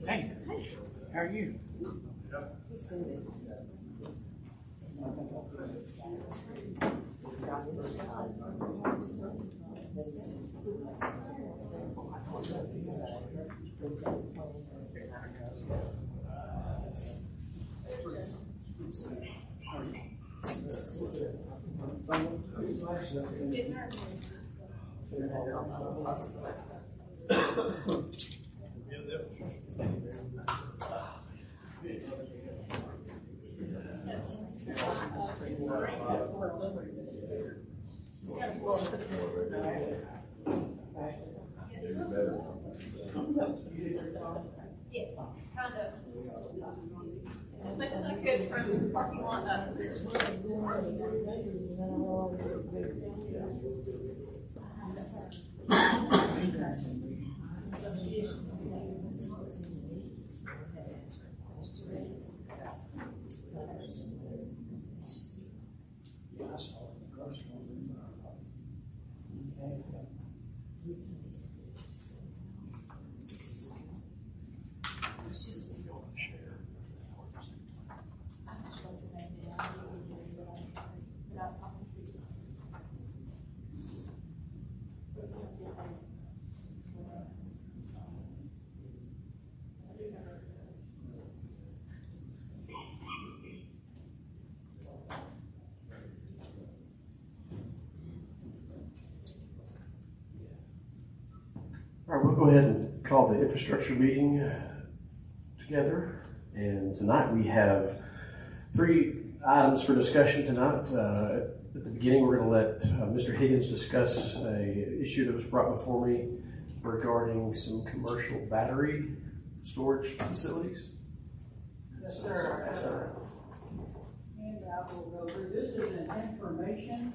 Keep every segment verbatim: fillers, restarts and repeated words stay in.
Hey, how are you? Yes, kind of. As much as I could from the parking lot up. All right, we'll go ahead and call the infrastructure meeting together. And tonight we have three items for discussion tonight. Uh, at the beginning, we're going to let uh, Mister Higgins discuss a issue that was brought before me regarding some commercial battery storage facilities. Yes, sir. Yes, sir. And I will go through. This is an information.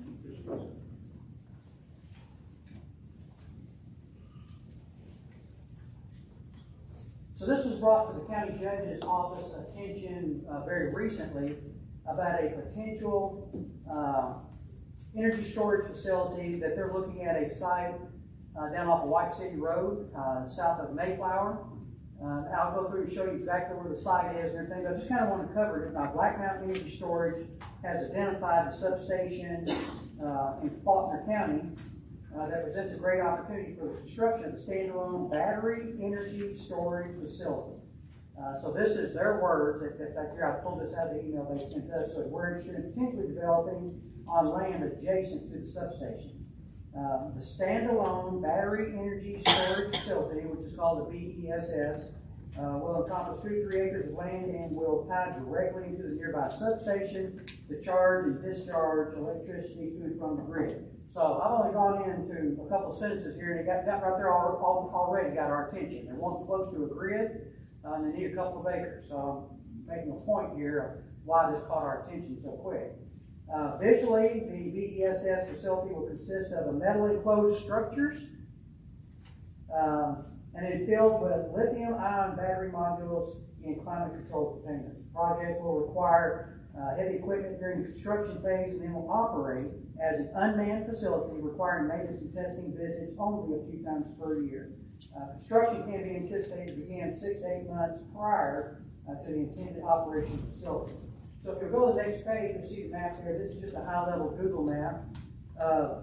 So this was brought to the county judge's office attention uh, very recently about a potential uh, energy storage facility that they're looking at a site uh, down off of White City Road, uh, south of Mayflower. Uh, I'll go through and show you exactly where the site is and everything. I just kind of want to cover it. Now, Black Mountain Energy Storage has identified the substation uh, in Faulkner County uh, that presents a great opportunity for the construction of a standalone battery energy storage facility. Uh, so this is their words. That, that, that here I pulled this out of the email they sent us. So we're interested in potentially developing on land adjacent to the substation. Uh, the standalone battery energy storage facility, which is called the B E S S, uh, will encompass two to three acres of land and will tie directly into the nearby substation to charge and discharge electricity to and from the grid. So I've only gone into a couple of sentences here, and it got that right there all, all, already got our attention. They're wanting close to a grid, uh, and they need a couple of acres. So I'm making a point here of why this caught our attention so quick. Uh, visually, the B E S S facility will consist of a metal enclosed structures um, and it is filled with lithium-ion battery modules in climate-controlled containers. The project will require uh, heavy equipment during the construction phase and then will operate as an unmanned facility requiring maintenance and testing visits only a few times per year. Uh, construction can be anticipated to begin six to eight months prior uh, to the intended operation of the facility. So if you go to the next page, you'll see the map here. This is just a high-level Google map. Uh,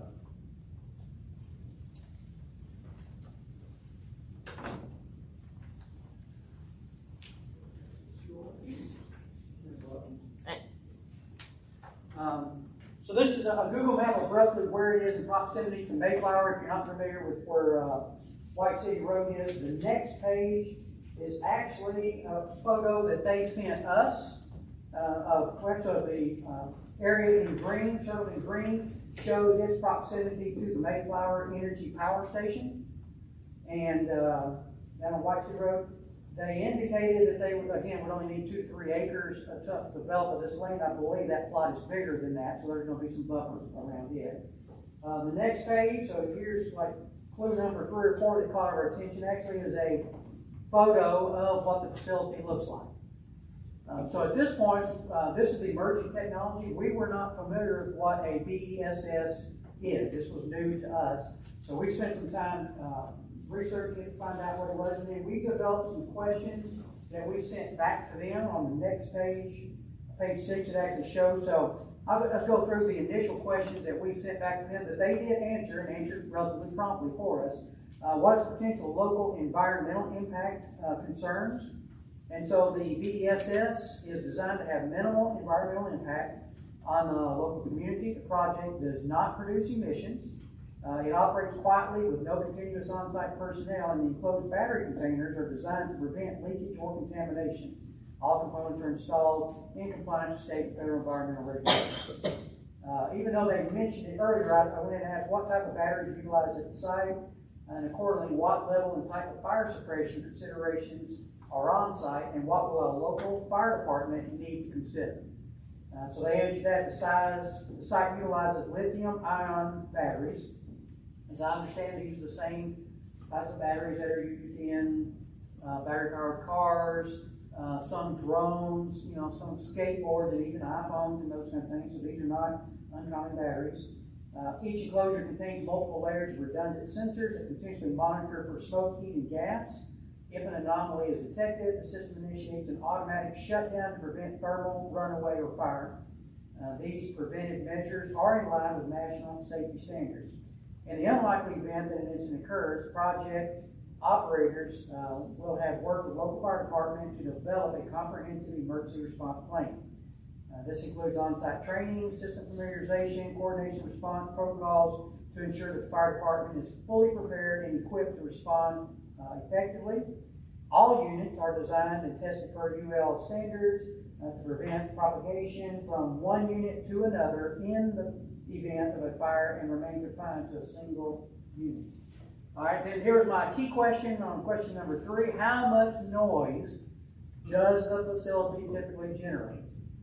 um, so this is a, a Google map of roughly where it is in proximity to Mayflower. If you're not familiar with where uh, White City Road is, the next page is actually a photo that they sent us. Uh, of so the uh, area in green, shown in green, shows its proximity to the Mayflower Energy Power Station. And uh, down on White City Road, they indicated that they would, again, would only need two to three acres to develop this land. I believe that plot is bigger than that, so there's going to be some buffer around it. Uh, the next page, so here's like clue number three or four that caught our attention, actually is a photo of what the facility looks like. Um, so at this point, uh, this is the emerging technology. We were not familiar with what a B E S S is. This was new to us. So we spent some time uh, researching it to find out what it was, and then we developed some questions that we sent back to them on the next page, page six it actually shows. So I'll, let's go through the initial questions that we sent back to them that they did answer and answered relatively promptly for us. Uh, what is potential local environmental impact uh, concerns? And so the B E S S is designed to have minimal environmental impact on the local community. The project does not produce emissions. Uh, it operates quietly with no continuous on-site personnel, and the enclosed battery containers are designed to prevent leakage or contamination. All components are installed in compliance with state and federal environmental regulations. Uh, even though they mentioned it earlier, I, I went in and asked what type of batteries are utilized at the site, and accordingly, what level and type of fire suppression considerations are on site, and what will a local fire department need to consider. Uh, so they answered that the size, the site utilizes lithium-ion batteries. As I understand, these are the same types of batteries that are used in uh, battery-powered cars, uh, some drones, you know, some skateboards, and even iPhones and those kind of things. So these are not uncommon batteries. Uh, each enclosure contains multiple layers of redundant sensors that continuously monitor for smoke, heat, and gas. If an anomaly is detected, the system initiates an automatic shutdown to prevent thermal runaway or fire. Uh, these preventive measures are in line with national safety standards. In the unlikely event that an incident occurs, project operators uh, will have worked with local fire department to develop a comprehensive emergency response plan. Uh, this includes on-site training, system familiarization, coordination response protocols to ensure that the fire department is fully prepared and equipped to respond uh, effectively. All units are designed and tested per U L standards uh, to prevent propagation from one unit to another in the event of a fire and remain confined to a single unit. All right, then here's my key question on question number three. How much noise does the facility typically generate?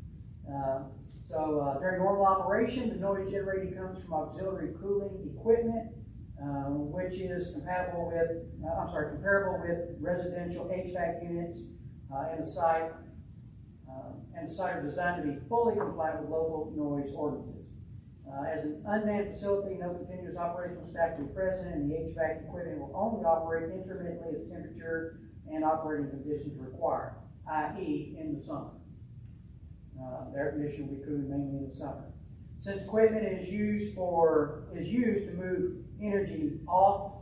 Uh, so uh, during normal operation, the noise generated comes from auxiliary cooling equipment, uh, which is compatible with, uh, I'm sorry, comparable with residential H V A C units uh, in the site, uh, and the site are designed to be fully compliant with local noise ordinances. Uh, as an unmanned facility, no continuous operational staff will be present, and the H V A C equipment will only operate intermittently as temperature and operating conditions require, that is in the summer. Uh, the air conditioning will be cooling mainly in the summer. Since equipment is used for is used to move energy off,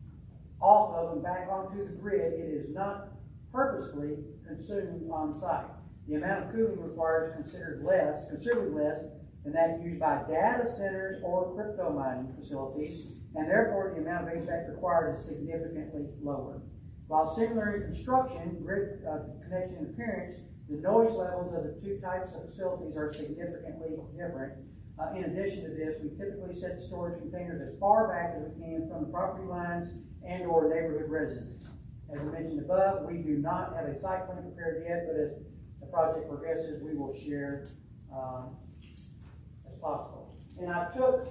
off of and back onto the grid, it is not purposefully consumed on site. The amount of cooling required is considered less, considerably less than that used by data centers or crypto mining facilities, and therefore the amount of H V A C required is significantly lower. While similar in construction, grid uh, connection and appearance, the noise levels of the two types of facilities are significantly different. Uh, in addition to this, we typically set the storage containers as far back as we can from the property lines and or neighborhood residences. As I mentioned above, we do not have a site plan prepared yet, but as the project progresses, we will share um, as possible. And I took,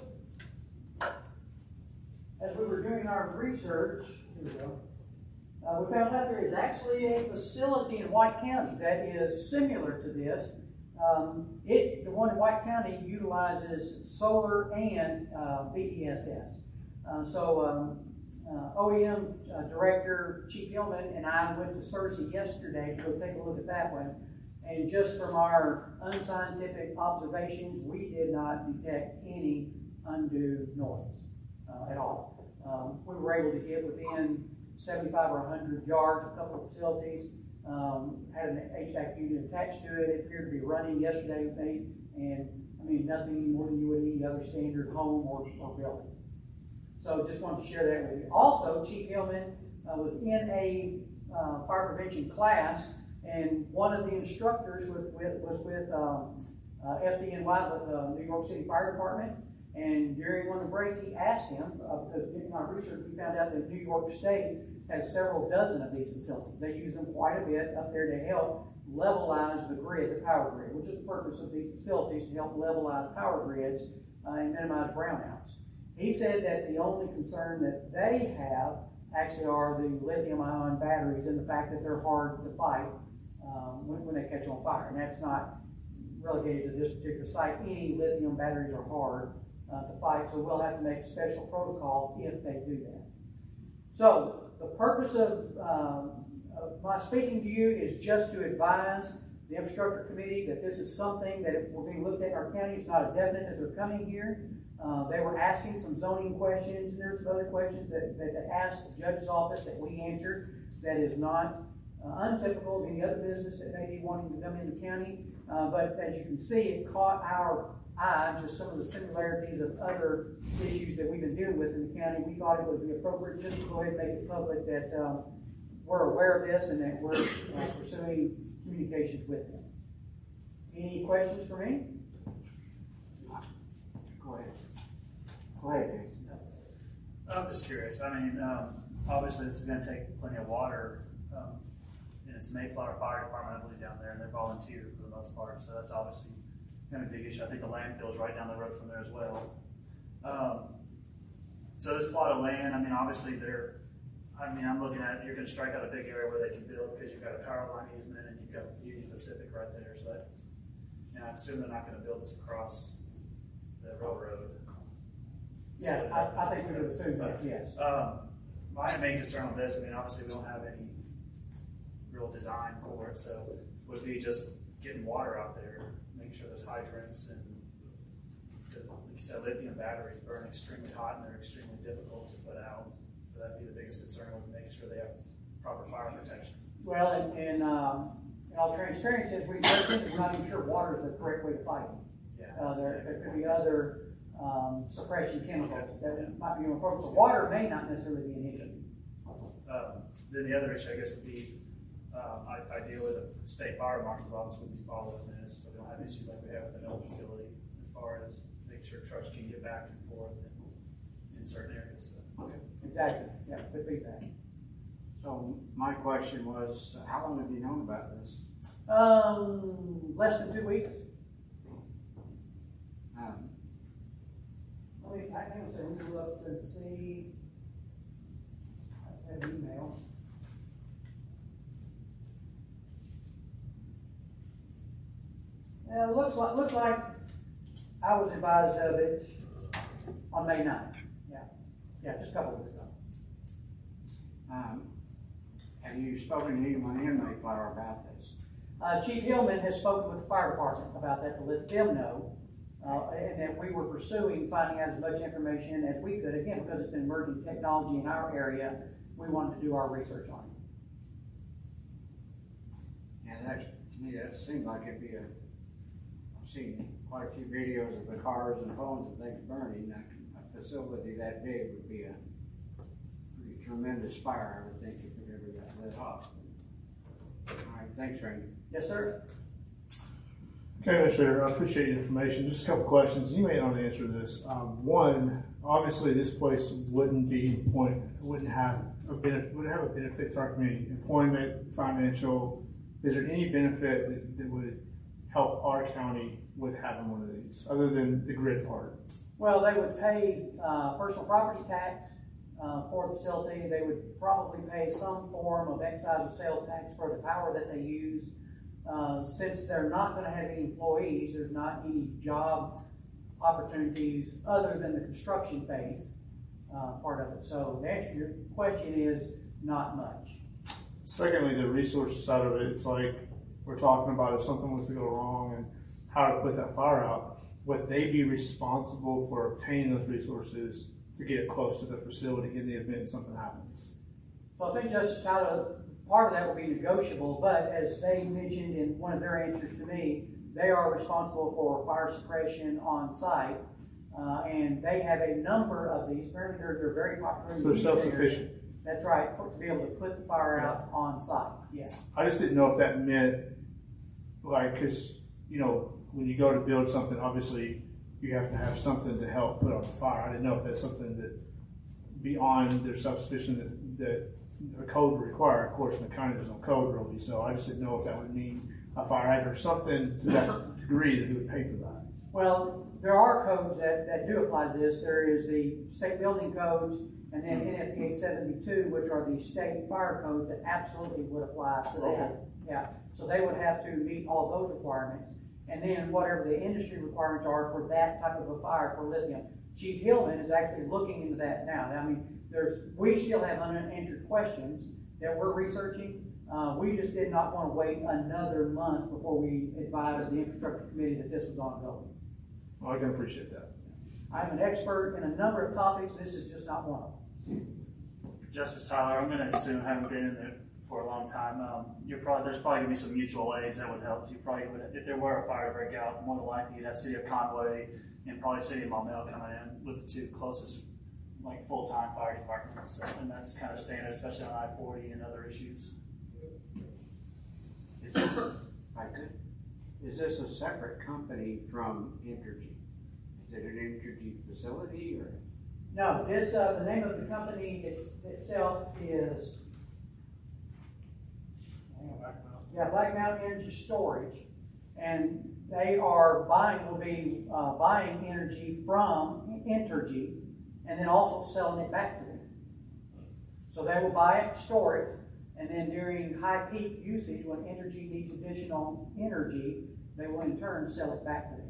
as we were doing our research, here we go, Uh, we found out there is actually a facility in White County that is similar to this. Um, it, the one in White County utilizes solar and uh, B E S S. Uh, so um, uh, O E M uh, Director Chief Hillman and I went to Searcy yesterday to go take a look at that one. And just from our unscientific observations, we did not detect any undue noise uh, at all. Um, we were able to get within seventy-five or one hundred yards, a couple of facilities, um, had an H V A C unit attached to it. It appeared to be running yesterday with me, and I mean, nothing more than you would any other standard home or, or building. So just wanted to share that with you. Also, Chief Hillman uh, was in a uh, fire prevention class, and one of the instructors was with, was with um, uh, F D N Y, the uh, New York City Fire Department. And during one of the breaks, he asked him, uh, because in our research, we found out that New York State has several dozen of these facilities. They use them quite a bit up there to help levelize the grid, the power grid, which is the purpose of these facilities, to help levelize power grids uh, and minimize brownouts. He said that the only concern that they have actually are the lithium-ion batteries and the fact that they're hard to fight um, when, when they catch on fire. And that's not relegated to this particular site. Any lithium batteries are hard Uh, to fight, so we'll have to make special protocols if they do that. So the purpose of, um, of my speaking to you is just to advise the infrastructure committee that this is something that will be looked at in our county. It's not a definite that they're coming here. Uh, they were asking some zoning questions, and there's some other questions that, that they asked the judge's office that we answered that is not uh, untypical of any other business that may be wanting to come in the county. Uh, but as you can see, it caught our eye, just some of the similarities of other issues that we've been dealing with in the county. We thought it would be appropriate just to go ahead and make it public that um, we're aware of this and that we're uh, pursuing communications with them. Any questions for me? Go ahead. Go ahead, Jason. I'm just curious. I mean, um, obviously this is going to take plenty of water. Um, and it's Mayflower Fire Department, I believe, down there, and they're volunteer for the most part. So that's obviously kind of a big issue. I think the landfill is right down the road from there as well. Um, so this plot of land, I mean, obviously they're, I mean, I'm looking at, you're going to strike out a big area where they can build because you've got a power line easement and you've got Union Pacific right there. So that, and I assume they're not going to build this across the railroad. Yeah, So, I, I think we would assume that, but, yes. Um, my main concern on this, I mean, obviously we don't have any real design for it, so would be just getting water out there, making sure there's hydrants, and because, like you said, lithium batteries burn extremely hot and they're extremely difficult to put out. So that'd be the biggest concern, would be making sure they have proper fire protection. Well, and, and um, in all transparency, as we looked into, we're not even sure water is the correct way to fight it. Yeah. Uh, there, there could be other um, suppression chemicals that might be more important. So water may not necessarily be an issue. Um, then the other issue, I guess, would be um, I, I deal with the state fire marshal's office would be following this, so we don't have issues like we have at the mill facility as far as making sure trucks can get back and forth in, in certain areas. So. Okay. Exactly. Yeah, good feedback. So my question was, how long have you known about this? Um, less than two weeks. Um, Let me, I can say, we look and see. I have an email. Yeah, it looks like, looks like I was advised of it on May ninth. Yeah, yeah, just a couple of weeks ago. um, have you spoken to anyone in Mayflower about this? Uh, Chief Hillman has spoken with the fire department about that to let them know, uh, and that we were pursuing finding out as much information as we could. Again, because it's an emerging technology in our area, we wanted to do our research on it. Yeah, that, to me, that seems like it'd be a, I've seen quite a few videos of the cars and phones and things burning. A, a facility that big would be a pretty tremendous fire, I would think, if it ever got lit off. All right, thanks, Randy. Yes, sir. Okay, Mister I appreciate the information. Just a couple questions. You may not answer this. Um, one, obviously, this place wouldn't be point, wouldn't have a benefit, wouldn't have a benefit to our community. Employment, financial. Is there any benefit that, that would help our county with having one of these, other than the grid part? Well, they would pay uh, personal property tax uh, for the facility. They would probably pay some form of excise or sales tax for the power that they use. Uh, since they're not going to have any employees, there's not any job opportunities other than the construction phase uh, part of it. So the answer to your question is not much. Secondly, the resource side of it, it's like we're talking about if something was to go wrong and how to put that fire out. Would they be responsible for obtaining those resources to get it close to the facility in the event something happens? So I think Justice Tyler, part of that will be negotiable, but as they mentioned in one of their answers to me, they are responsible for fire suppression on site, uh, and they have a number of these. Apparently, they're, they're very popular. So they're self-sufficient. That's right, for, to be able to put the fire out on site. Yeah. I just didn't know if that meant, like, because, you know, when you go to build something, obviously you have to have something to help put out the fire. I didn't know if that's something that beyond their self-sufficient that, that a code would require. Of course, in the county there's no code really, so I just didn't know if that would mean a fire hydrant or something to that degree that he would pay for that. Well, there are codes that, that do apply to this. There is the state building codes, and then N F P A seventy-two, which are the state fire codes that absolutely would apply to that. Okay. Yeah, so they would have to meet all those requirements. And then whatever the industry requirements are for that type of a fire for lithium. Chief Hillman is actually looking into that now. I mean, there's, we still have unanswered questions that we're researching. Uh, we just did not want to wait another month before we advised the infrastructure committee that this was ongoing. Well, I can appreciate that. I'm an expert in a number of topics. This is just not one of them. Justice Tyler, I'm going to assume, having been in it for a long time, um, you're probably, there's probably going to be some mutual aids that would help. You probably would, if there were a fire to break out, more than likely you'd have City of Conway and probably City of Maumelle coming in with the two closest, like, full-time fire departments. So, and that's kind of standard, especially on I forty and other issues. Is this, I could, is this a separate company from Entergy? Is it an Entergy facility or? No, this, uh, the name of the company it, itself is, yeah, Black Mountain Energy Storage. And they are buying, will be uh, buying energy from Entergy and then also selling it back to them. So they will buy it, store it, and then during high peak usage, when Entergy needs additional energy, they will in turn sell it back to them.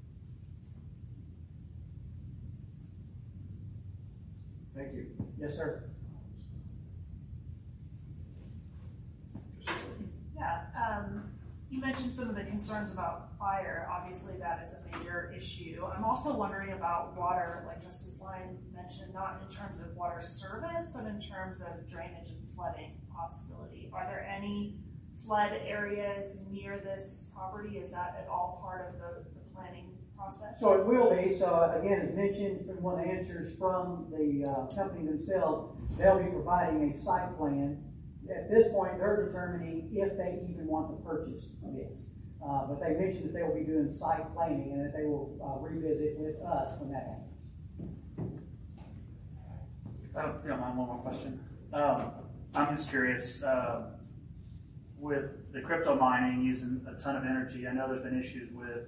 Thank you. Yes, sir. Yeah, um, you mentioned some of the concerns about fire. Obviously, that is a major issue. I'm also wondering about water, like Justice Line mentioned, not in terms of water service, but in terms of drainage and flooding possibility. Are there any flood areas near this property? Is that at all part of the, the planning process? So it will be. So again, as mentioned from one of the answers from the uh, company themselves, they'll be providing a site plan. At this point, they're determining if they even want to purchase this. Uh, but they mentioned that they will be doing site planning and that they will uh, revisit with us when that happens. I don't, if you don't mind, one more question. Um, I'm just curious, uh, with the crypto mining using a ton of energy, I know there's been issues with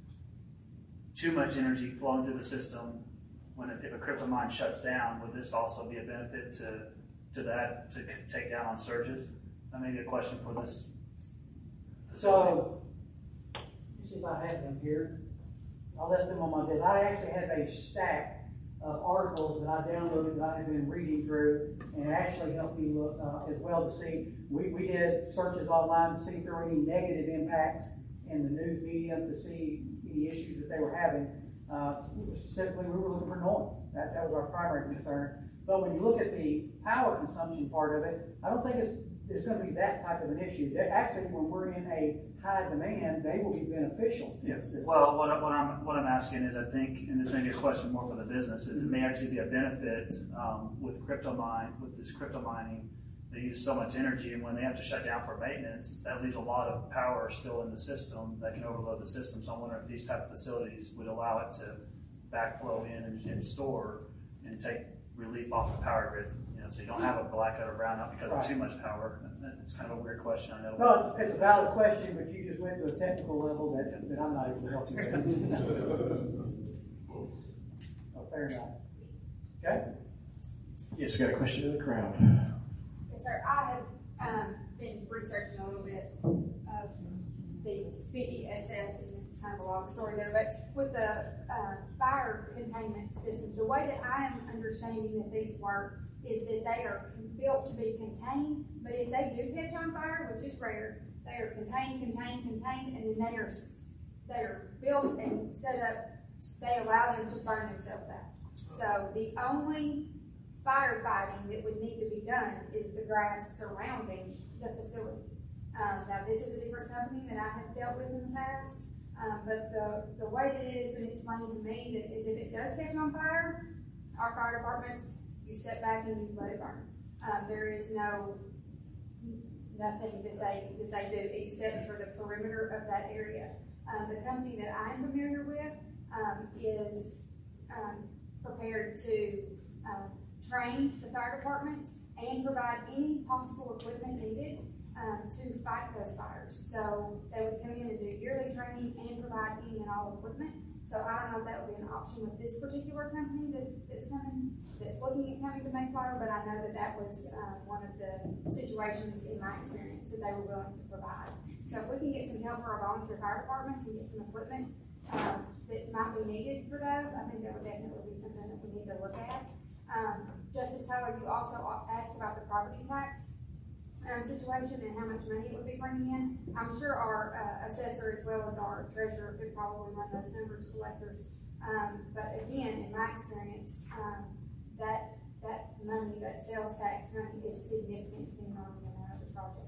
too much energy flowing through the system. When it, if a crypto mine shuts down, would this also be a benefit to, to that, to take down on surges? That may be a question for this facility. So, let me see if I have them here. I left them on my desk. I actually have a stack of articles that I downloaded that I have been reading through, and it actually helped me look uh, as well to see. We, we did searches online to see if there were any negative impacts in the news media to see any issues that they were having. Uh, specifically, we were looking for noise. That, that was our primary concern. But when you look at the power consumption part of it, I don't think it's, it's going to be that type of an issue. They're actually, when we're in a high demand, they will be beneficial. Yes. Well, what, I- what I'm what I'm asking is, I think, and this may be a question more for the business, is it may actually be a benefit um, with crypto mine, with this crypto mining. They use so much energy, and when they have to shut down for maintenance, that leaves a lot of power still in the system that can overload the system. So I wonder if these type of facilities would allow it to backflow in and, and store and take relief off the power grid. You know, so you don't have a blackout or brownout because Right. of too much power. It's kind of a weird question, I know. No, it's, it's a valid question, but you just went to a technical level that, that I'm not able to help you with. Oh, fair enough. Okay? Yes, we got a question in the crowd. Yes, sir. I have um, been researching a little bit of these B D S S, and it's kind of a long story there, but with the uh, fire containment system, the way that I am understanding that these work is that they are built to be contained, but if they do catch on fire, which is rare, they are contained, contained, contained, and then they are they are built and set up. They allow them to burn themselves out. So the only firefighting that would need to be done is the grass surrounding the facility. Um, now, this is a different company that I have dealt with in the past, um, but the, the way that it has been explained to me that is if it does catch on fire, our fire departments, you step back and you let it burn. Um, there is no nothing that they that they do except for the perimeter of that area. Um, the company that I'm familiar with um, is um, prepared to um, train the fire departments and provide any possible equipment needed um, to fight those fires. So they would come in and do yearly training and provide any and all equipment. So I don't know if that would be an option with this particular company that, that's coming, that's looking at coming to Mayflower, but I know that that was uh, one of the situations in my experience that they were willing to provide. So if we can get some help for our volunteer fire departments and get some equipment um, that might be needed for those, I think that would definitely be something that we need to look at. Um, Justice Heller, you also asked about the property tax um, situation and how much money it would be bringing in. I'm sure our uh, assessor as well as our treasurer could probably run those numbers, collectors. Um, but again, in my experience, um, that that money, that sales tax money, is significant in running the amount of the project.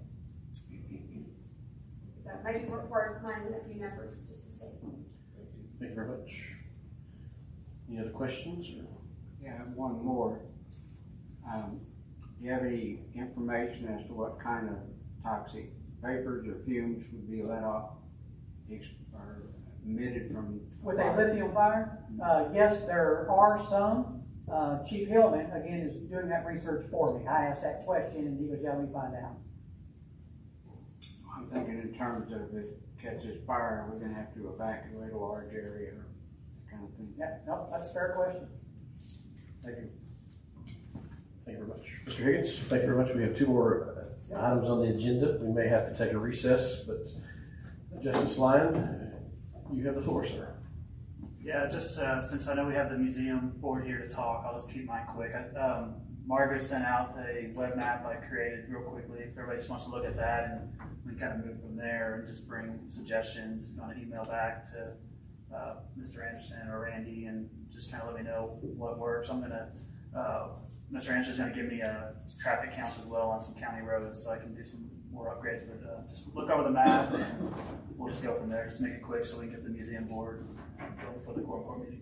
So maybe we're worth running a few numbers just to see. Thank you very much. Any other questions? Or? Yeah, one more. Um, do you have any information as to what kind of toxic vapors or fumes would be let off ex- or emitted from With a lithium fire, uh, yes, there are some. Uh, Chief Hillman, again, is doing that research for me. I asked that question and he was helping me find out. I'm thinking in terms of if it catches fire, we're gonna have to evacuate a large area or that kind of thing. Yeah, no, that's a fair question. Thank you. Thank you very much. Mister Higgins, thank you very much. We have two more uh, items on the agenda. We may have to take a recess, but Justice Lyon, you have the floor, sir. Yeah, just uh, since I know we have the museum board here to talk, I'll just keep mine quick. I, um, Margaret sent out a web map I created real quickly. If everybody just wants to look at that, and we can kind of move from there and just bring suggestions on an email back to uh, Mister Anderson or Randy, and just kind of let me know what works. I'm gonna, uh, Mister Anderson is gonna give me a traffic counts as well on some county roads, so I can do some more upgrades. But uh, just look over the map, and we'll just go from there. Just make it quick so we can get the museum board going for the core core meeting.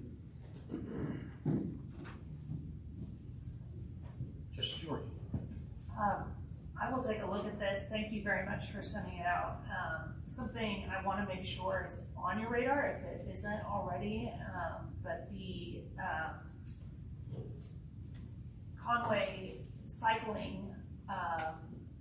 Justice York. Um, I will take a look at this. Thank you very much for sending it out. Um, something I want to make sure is on your radar, if it isn't already, um, but the um, Conway Cycling, um,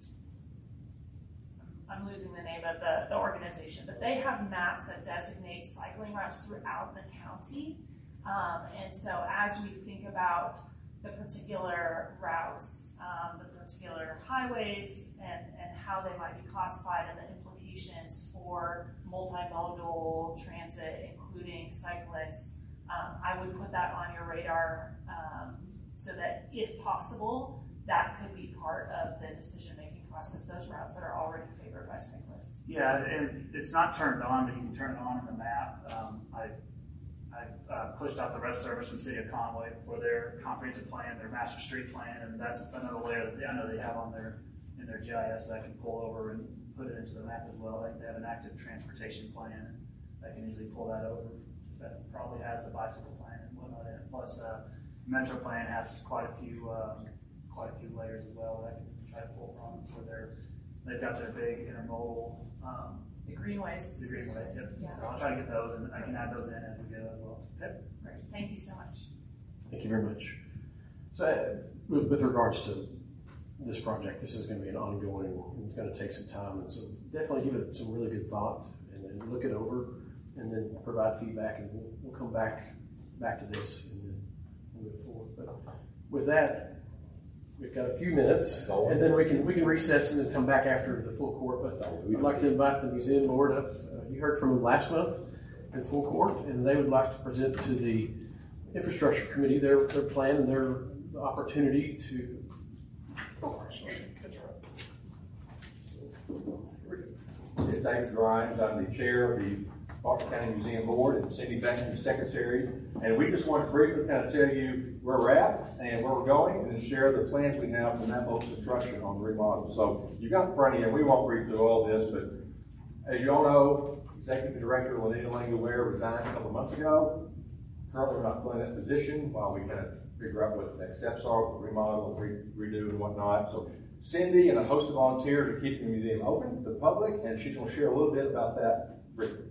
I'm losing the name of the, the organization, but they have maps that designate cycling routes throughout the county. Um, and so as we think about the particular routes, um, the particular highways, and, and how they might be classified, and the implications for multimodal transit, including cyclists, um, I would put that on your radar um, so that, if possible, that could be part of the decision-making process, those routes that are already favored by cyclists. Yeah, and it's not turned on, but you can turn it on in the map. Um, I I uh, pushed out the rest service from the city of Conway for their comprehensive plan, their master street plan, and that's another layer that they, I know they have on their in their G I S that I can pull over and put it into the map as well. I think they have an active transportation plan, and I can easily pull that over. That probably has the bicycle plan and whatnot in it. Plus, uh, Metro plan has quite a few um, quite a few layers as well that I can try to pull from. So they're they've got their big intermodal. Um, The greenways. The greenways, yep. Yeah. So I'll try to get those, and I can add those in as we go as well. Okay. Great. Thank you so much. Thank you very much. So uh, with, with regards to this project, this is going to be an ongoing, it's going to take some time, and so definitely give it some really good thought, and then look it over, and then provide feedback, and we'll, we'll come back back to this and then move forward. But with that, we've got a few minutes, and then we can we can recess and then come back after the full court. But we'd like to invite the museum board up. Uh, you heard from them last month in full court, and they would like to present to the infrastructure committee their their plan and their opportunity to. Oh, that's right. It's David Grimes. I'm the chair of the Barton County Museum Board, and Cindy Banks is secretary. And we just want to briefly kind of tell you where we're at and where we're going, and then share the plans we have for that most construction on the remodel. So you've got in front of you, and we won't read through all this, but as you all know, Executive Director Lenita Langaware resigned a couple of months ago. Currently, we're not filling that position while we kind of figure out what the next steps are for remodel and re- redo and whatnot. So Cindy and a host of volunteers are keeping the museum open to the public, and she's going to share a little bit about that briefly.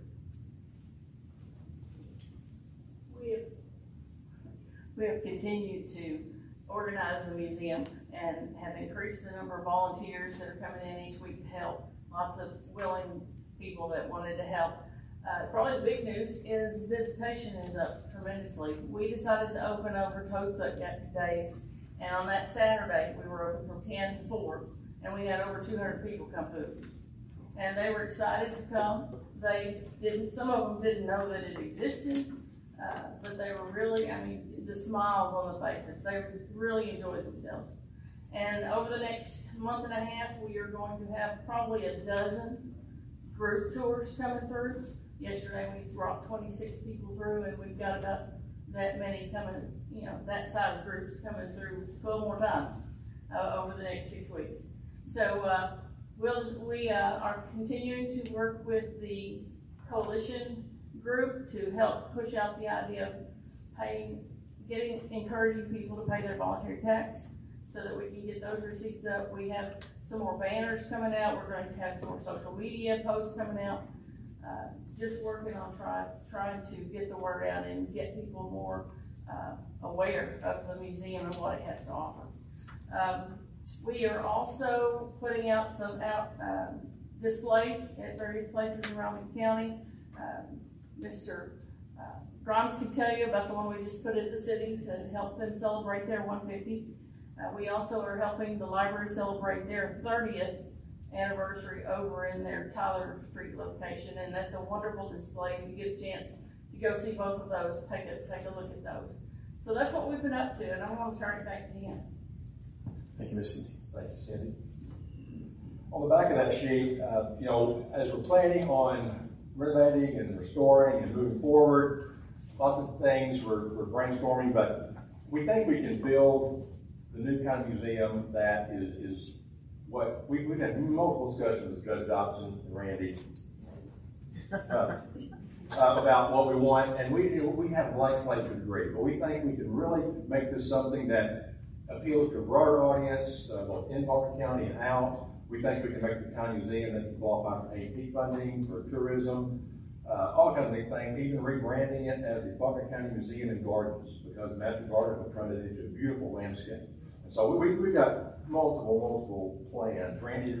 We have, we have continued to organize the museum and have increased the number of volunteers that are coming in each week to help. Lots of willing people that wanted to help. Uh, probably the big news is visitation is up tremendously. We decided to open over Toad Suck days, and on that Saturday we were open from ten to four, and we had over two hundred people come through. And they were excited to come. They didn't, some of them didn't know that it existed. Uh, but they were really, I mean, the smiles on the faces. They really enjoyed themselves. And over the next month and a half, we are going to have probably a dozen group tours coming through. Yesterday, we brought twenty-six people through, and we've got about that many coming, you know, that size groups coming through twelve more times uh, over the next six weeks. So uh, we'll, we uh, are continuing to work with the coalition group to help push out the idea of paying, getting, encouraging people to pay their voluntary tax so that we can get those receipts up. We have some more banners coming out. We're going to have some more social media posts coming out. Uh, just working on try, trying to get the word out and get people more uh, aware of the museum and what it has to offer. Um, we are also putting out some out um, displays at various places around the county. Um, Mister Uh, Grimes can tell you about the one we just put at the city to help them celebrate their one fifty. Uh, we also are helping the library celebrate their thirtieth anniversary over in their Tyler Street location, and that's a wonderful display. If you get a chance to go see both of those, take a take a look at those. So that's what we've been up to, and I'm going to turn it back to him. Thank you, Miz Cindy. Thank you, Cindy. On the back of that sheet, uh, you know, as we're planning on renovating and restoring and moving forward, lots of things we're, we're brainstorming, but we think we can build the new county museum that is, is what we, we've had multiple discussions with Judge Dobson and Randy uh, uh, about what we want, and we you know, we have a blank slate to a degree, but we think we can really make this something that appeals to a broader audience, uh, both in Parker County and out. We think we can make the county museum that can qualify for A P funding, for tourism, uh, all kinds of neat things, even rebranding it as the Parker County Museum and Gardens, because Matthew Gardens will turn it into a beautiful landscape. And so we, we've got multiple, multiple plans. Randy,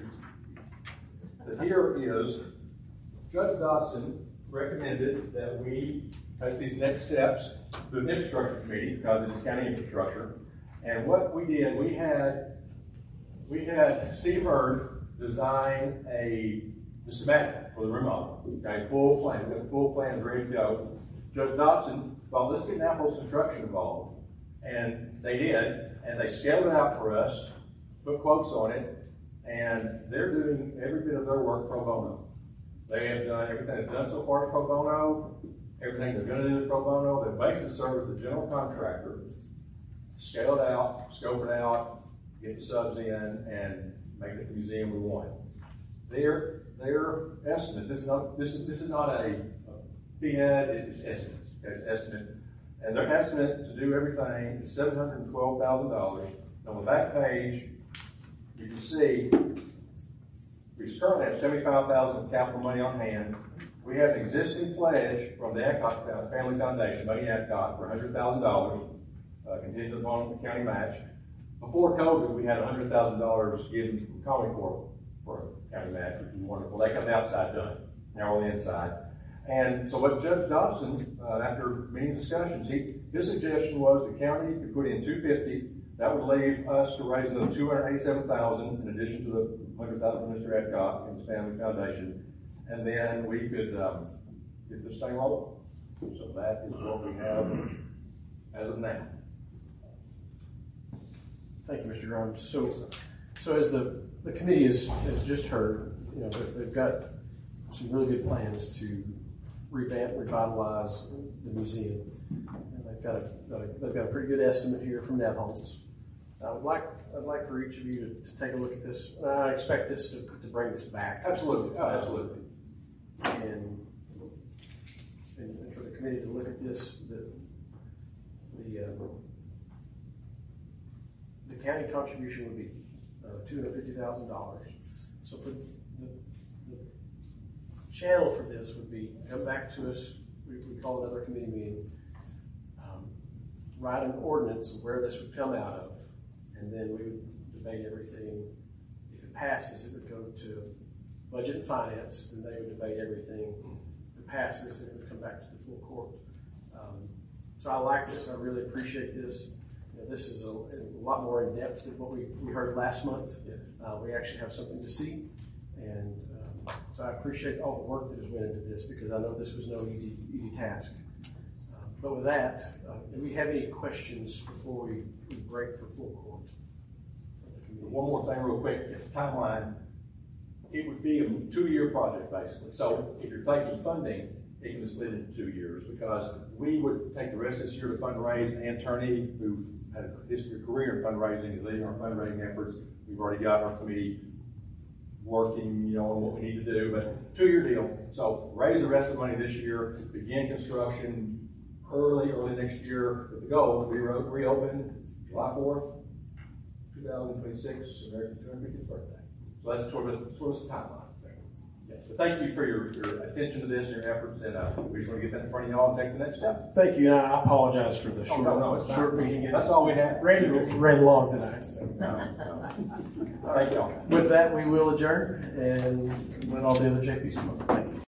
the here is, Judge Dodson recommended that we take these next steps to an infrastructure committee, because it's county infrastructure. And what we did, we had We had Steve Hurd design a the schematic for the remodel. Okay, full plan. We got the full plans ready to go. Judge Dodson thought, let's get Apple's Construction involved, and they did. And they scaled it out for us, put quotes on it, and they're doing every bit of their work pro bono. They have done everything they've done so far pro bono. Everything they're going to do is pro bono. They basically serve as the general contractor, scale it out, scope it out, get the subs in, and make it the museum we want. Their their estimate. This is not this is this is not a bid. It's estimate. It's estimate, and their estimate to do everything is seven hundred and twelve thousand dollars. On the back page, you can see we currently have seventy-five thousand capital money on hand. We have an existing pledge from the Adcock Family Foundation, Buddy Adcock, for one hundred thousand dollars, uh, contingent upon the county match. Before COVID, we had one hundred thousand dollars given from County Corp for a county match, which is wonderful. They come outside done, now on the inside. And so what Judge Dobson, uh, after many discussions, he, his suggestion was the county could put in two hundred fifty thousand dollars. That would leave us to raise another two hundred eighty-seven thousand dollars in addition to the one hundred thousand dollars from Mister Adcock and his family foundation. And then we could um, get this thing rolling. So that is what we have as of now. Thank you, Mister Grimes. So, so as the, the committee has, has just heard, you know, they've got some really good plans to revamp, revitalize the museum. And they've got a, they've got a pretty good estimate here from Navhomes. I would like, I'd like for each of you to, to take a look at this. I expect this to, to bring this back. Absolutely, oh, absolutely. And, and, and for the committee to look at this, the, the, uh, the county contribution would be uh, two hundred fifty thousand dollars. So for the, the channel for this would be come back to us. We, we call another committee meeting. Um, write an ordinance of where this would come out of, and then we would debate everything. If it passes, it would go to budget and finance, and they would debate everything. If it passes, then it would come back to the full court. Um, so I like this. I really appreciate this. This is a, a lot more in depth than what we, we heard last month. Uh, we actually have something to see. And um, so I appreciate all the work that has went into this, because I know this was no easy easy task. Um, But with that, uh, do we have any questions before we, we break for full court? One more thing real quick, timeline, it would be a two-year project basically. So if you're taking funding, it can be split into two years because we would take the rest of this year to fundraise. Ann Turney, who had a history of career in fundraising, is leading our fundraising efforts. We've already got our committee working, you know, on what we need to do, but two-year deal. So raise the rest of the money this year, begin construction early, early next year, with the goal to be re- reopened July fourth, two thousand twenty-six, American two hundred fiftieth birthday. So that's sort of, sort of the timeline. Yeah. But thank you for your, your attention to this and your efforts, and uh, we just want to get that in front of y'all and take the next step. Thank you, and I apologize for the Oh, short, no, no, it's short fine. meeting. That's all we have. Randy ran long tonight, so. No, no. Thank y'all. With that, we will adjourn and let all the other J Ps come up. Thank you.